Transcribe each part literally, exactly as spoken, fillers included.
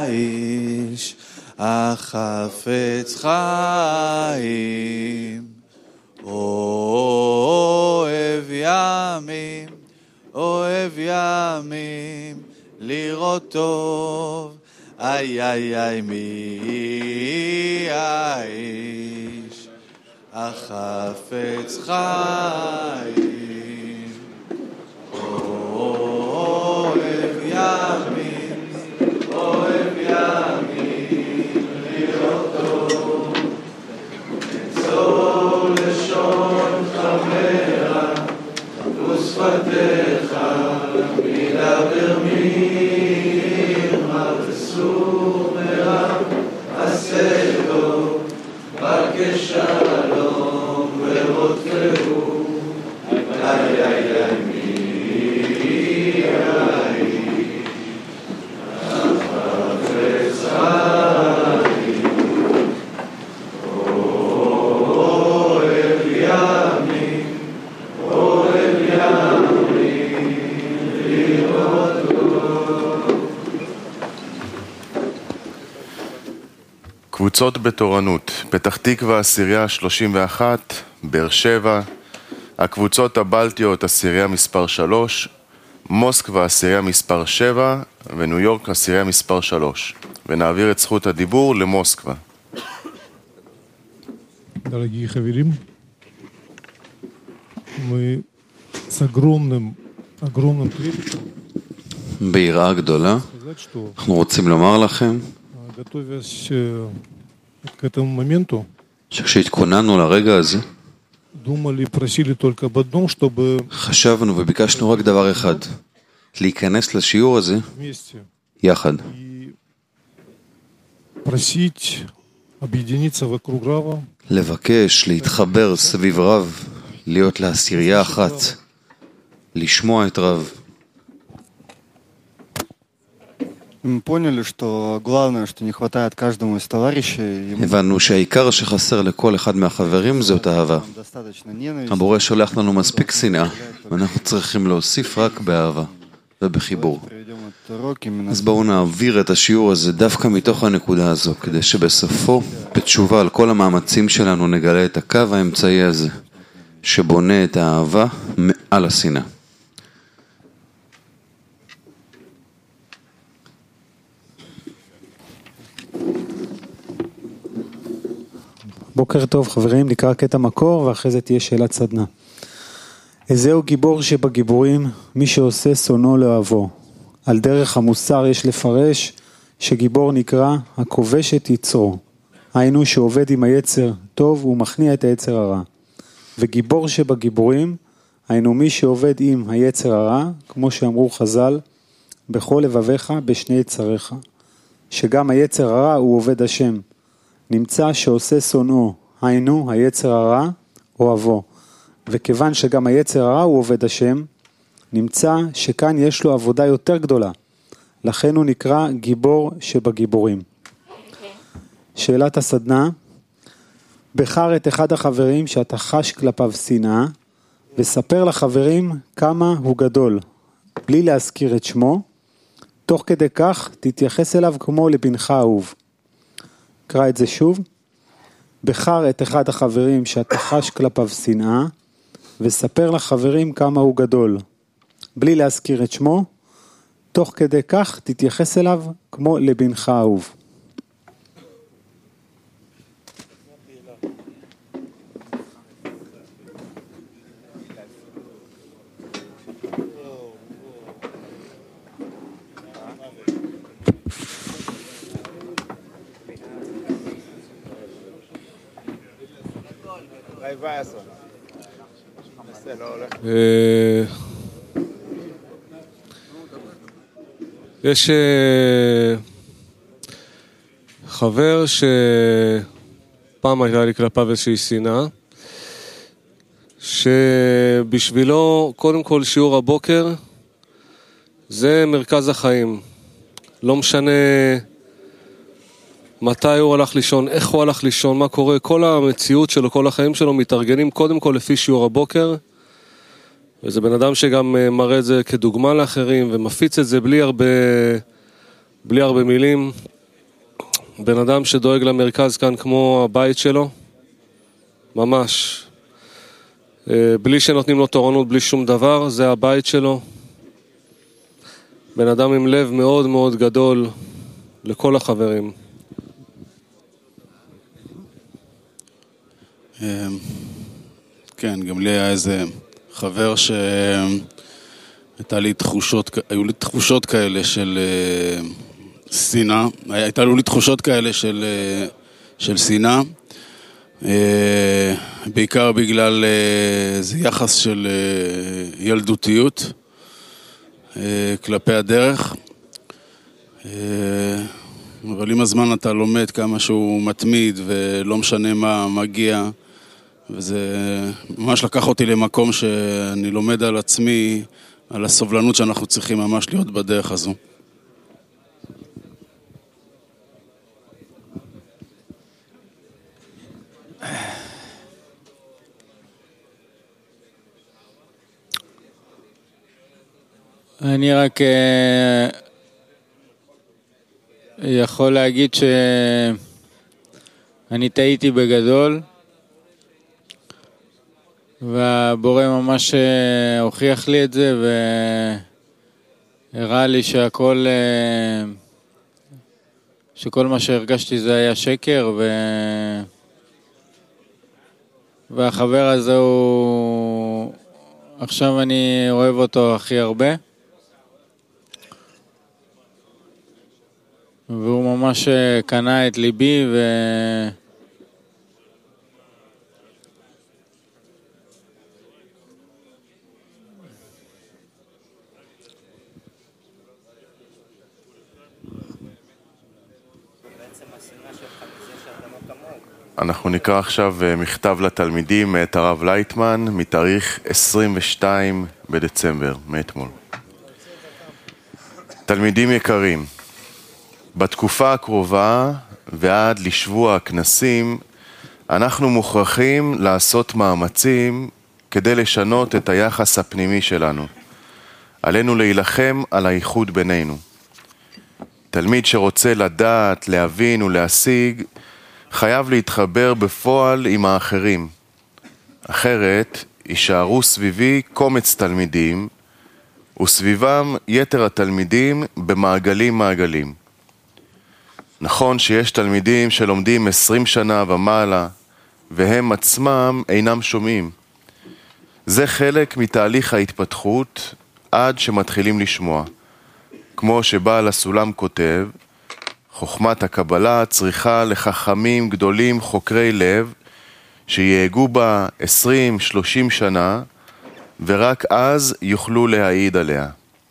האיש החפץ חיים, אוהב ימים, אוהב ימים, לראות טוב, איי איי איי מי האיש החפץ חיים, אוהב ימים, אוהב ימים, לראות טוב, נצור לשון חמרה ושפתיך מדבר מרמה וסור מרע, עשה טוב בקש שלום ורודפהו, איי איי איי מי האיש החפץ חיים, אוהב ימים, אוהב ימים, לראות טוב. קבוצות בתורנות, פתח תקווה עשירייה שלושים ואחת, באר שבע, הקבוצות הבלטיות עשירייה מספר שלוש, מוסקבה עשירייה מספר שבע וניו יורק עשירייה מספר שלוש. ונעביר את זכות הדיבור למוסקבה. Дорогие хаверим, мы с огромным, огромным трепетом ביראה גדולה, сказать, что אנחנו רוצים לומר לכם готовясь к этому моменту, שכשהתכוננו לרגע הזה, думали, просили только об одном, чтобы חשבנו וביקשנו רק דבר אחד, להיכנס לשיעור הזה вместе יחד. и просить объединиться вокруг Рава, לבקש, להתחבר סביב רב, להיות לעשירייה אחת, לשמוע את רב. Мы поняли, что главное, что не хватает каждому из товарищей. הבנו שהעיקר שחסר לכל אחד מהחברים זאת אהבה. הבורא שולח לנו מספיק שנאה, ואנחנו צריכים להוסיף רק באהבה ובחיבור. אז בואו נעביר את השיעור הזה דווקא מתוך הנקודה הזו, כדי שבסופו, בתשובה על כל המאמצים שלנו, נגלה את הקו האמצעי הזה, שבונה את האהבה מעל השנאה. בוקר טוב חברים, נקרא קטע מקור ואחרי זה תהיה שאלת סדנה. איזהו גיבור שבגיבורים, מי שעושה שונאו לאוהבו. על דרך המוסר יש לפרש שגיבור נקרא הכובש את יצרו. היינו שעובד עם היצר טוב ומכניע את היצר הרע. וגיבור שבגיבורים, היינו מי שעובד עם היצר הרע, כמו שאמרו חז"ל, בכל לבביך בשני יצריך. שגם היצר הרע הוא עובד השם. נמצא שעושה שונאו, היינו היצר הרע אוהבו. וכיוון שגם היצר הרע הוא עובד השם, נמצא שכאן יש לו עבודה יותר גדולה. לכן הוא נקרא גיבור שבגיבורים. שאלת הסדנה, בחר את אחד החברים שאתה חש כלפיו שנאה, וספר לחברים כמה הוא גדול, בלי להזכיר את שמו, תוך כדי כך תתייחס אליו כמו לבנך אהוב. קרא את זה שוב. בחר את אחד החברים שאתה חש כלפיו שנאה, וספר לחברים כמה הוא גדול, בלי להזכיר את שמו, תוך כדי כך תתייחס אליו כמו לבנך אהוב. יש חבר שפעם הייתה לי כלפיו איזושהי שנאה, שבשבילו קודם כל שיעור הבוקר זה מרכז החיים. לא משנה מתי הוא הלך לישון, איך הוא הלך לישון, מה קורה, כל המציאות שלו, כל החיים שלו מתארגנים קודם כל לפי שיעור הבוקר, וזה בן אדם שגם מראה את זה כדוגמה לאחרים ומפיץ את זה בלי הרבה, בלי הרבה מילים. בן אדם שדואג למרכז כאן כמו הבית שלו, ממש. בלי שנותנים לו תורנות, בלי שום דבר, זה הבית שלו. בן אדם עם לב מאוד מאוד גדול לכל החברים. כן, גם לי היה איזה חבר שהייתה לי תחושות, היו לי תחושות כאלה של שנאה, הייתה לי תחושות כאלה של, של שנאה, בעיקר בגלל איזה יחס של ילדותיות כלפי הדרך, אבל עם הזמן אתה לומד כמה שהוא מתמיד ולא משנה מה מגיע, וזה ממש לקח אותי למקום שאני לומד על עצמי, על הסובלנות שאנחנו צריכים ממש להיות בדרך הזו. אני רק יכול להגיד שאני טעיתי בגדול, והבורא ממש הוכיח לי את זה והראה לי שהכל, שכל מה שהרגשתי זה היה שקר, ו... והחבר הזה הוא, עכשיו אני אוהב אותו הכי הרבה, והוא ממש קנה את ליבי, ו... אנחנו נקרא עכשיו מכתב לתלמידים מאת הרב לייטמן מתאריך עשרים ושניים בדצמבר, מאתמול. תלמידים יקרים, בתקופה הקרובה ועד לשבוע הכנסים אנחנו מוכרחים לעשות מאמצים כדי לשנות את היחס הפנימי שלנו. עלינו להילחם על האיחוד בינינו. תלמיד שרוצה לדעת, להבין ולהשיג חייב להתחבר בפועל עם האחרים. אחרת יישארו סביבי קומץ תלמידים וסביבם יתר התלמידים במעגלים מעגלים. נכון שיש תלמידים שלומדים עשרים שנה ומעלה והם עצמם אינם שומעים. זה חלק מתהליך ההתפתחות עד שמתחילים לשמוע. כמו שבעל הסולם כותב, חוכמת הקבלה צריכה לחכמים גדולים חוקרי לב שיהגו בה עשרים שלושים שנה ורק אז יוכלו להעיד עליה.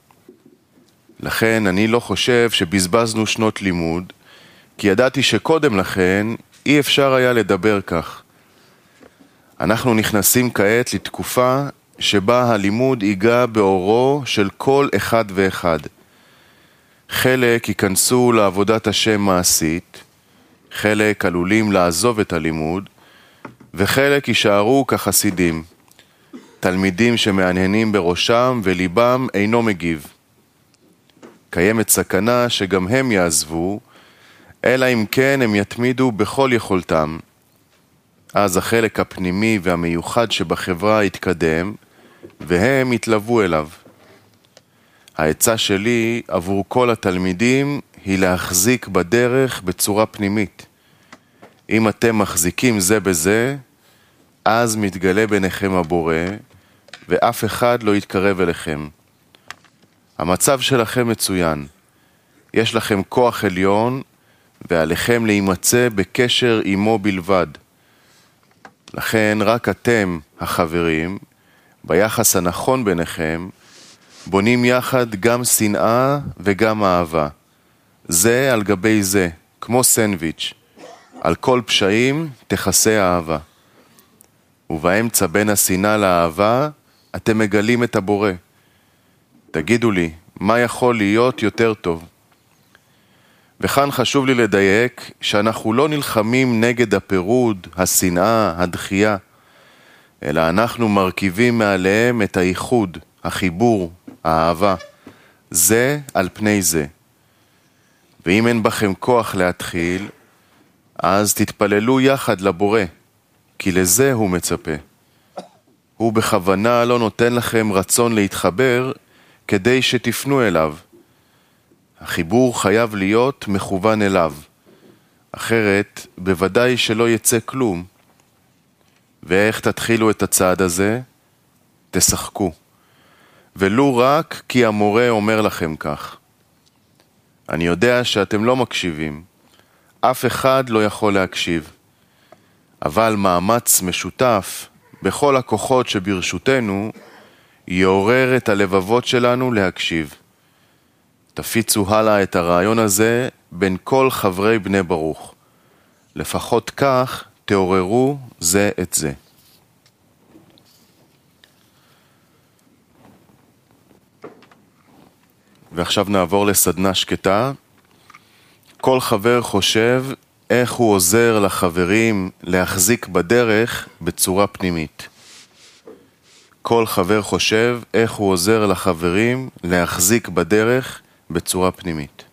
לכן אני לא חושב שבזבזנו שנות לימוד, כי ידעתי שקודם לכן אי אפשר היה לדבר כך. אנחנו נכנסים כעת לתקופה שבה הלימוד ייגע באורו של כל אחד ואחד. חלק ייכנסו לעבודת השם מעשית, חלק עלולים לעזוב את הלימוד, וחלק יישארו כחסידים, תלמידים שמעניינים בראשם וליבם אינו מגיב. קיימת סכנה שגם הם יעזבו, אלא אם כן הם יתמידו בכל יכולתם. אז החלק הפנימי והמיוחד שבחברה יתקדם, והם יתלוו אליו. העצה שלי עבור כל התלמידים היא להחזיק בדרך בצורה פנימית. אם אתם מחזיקים זה בזה, אז מתגלה ביניכם הבורא, ואף אחד לא יתקרב אליכם. המצב שלכם מצוין. יש לכם כוח עליון, ועליכם להימצא בקשר עמו בלבד. לכן רק אתם, החברים, ביחס הנכון ביניכם, בונים יחד גם שנאה וגם אהבה. זה על גבי זה, כמו סנדוויץ'. על כל פשעים תכסה אהבה. ובאמצע בין השנאה לאהבה, אתם מגלים את הבורא. תגידו לי, מה יכול להיות יותר טוב? וכאן חשוב לי לדייק שאנחנו לא נלחמים נגד הפירוד, השנאה, הדחייה, אלא אנחנו מרכיבים מעליהם את הייחוד, החיבור, האהבה. זה על פני זה. ואם אין בכם כוח להתחיל, אז תתפללו יחד לבורא, כי לזה הוא מצפה. הוא בכוונה לא נותן לכם רצון להתחבר כדי שתפנו אליו. החיבור חייב להיות מכוון אליו, אחרת בוודאי שלא יצא כלום. ואיך תתחילו את הצעד הזה? תשחקו. ולו רק כי המורה אומר לכם כך. אני יודע שאתם לא מקשיבים. אף אחד לא יכול להקשיב. אבל מאמץ משותף בכל הכוחות שברשותנו יעורר את הלבבות שלנו להקשיב. תפיצו הלאה את הרעיון הזה בין כל חברי בני ברוך. לפחות כך תעוררו זה את זה. ועכשיו נעבור לסדנה שקטה. כל חבר חושב איך הוא עוזר לחברים להחזיק בדרך בצורה פנימית. כל חבר חושב איך הוא עוזר לחברים להחזיק בדרך בצורה פנימית.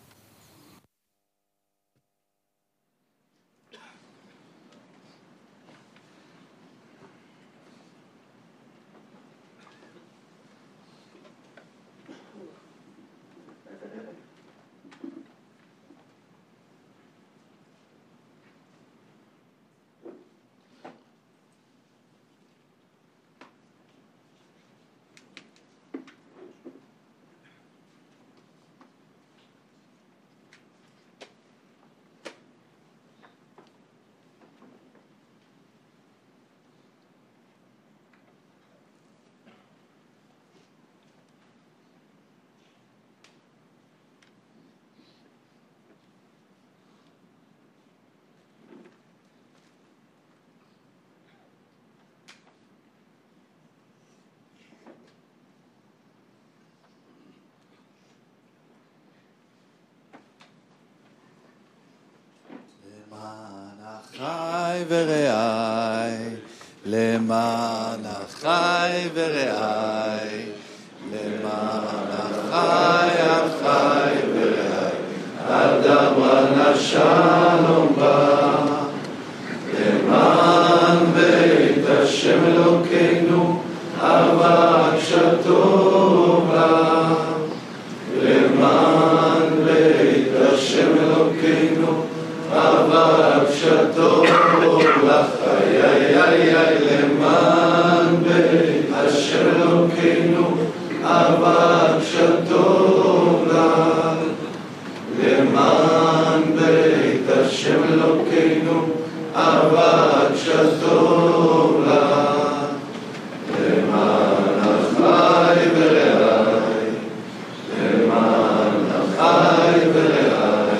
אחי ורעי, למען אחי ורעי, למען אחי אחי ורעי, על דברנה שלום בא, למען בית השם אלוקינו, אהבה שטוב לה, למען בית השם אלוקינו, אהבה שטוב לך, איי איי איי, למען בית השם אלוקינו, אהבה שטוב לך, למען בית השם אלוקינו, אהבה שטוב לך, למען אחי ורעי, למען אחי ורעי,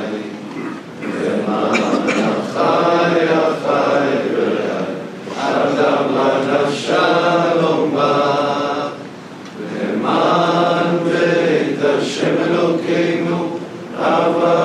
שלום בא, למען בית השם אלוקינו, אהבה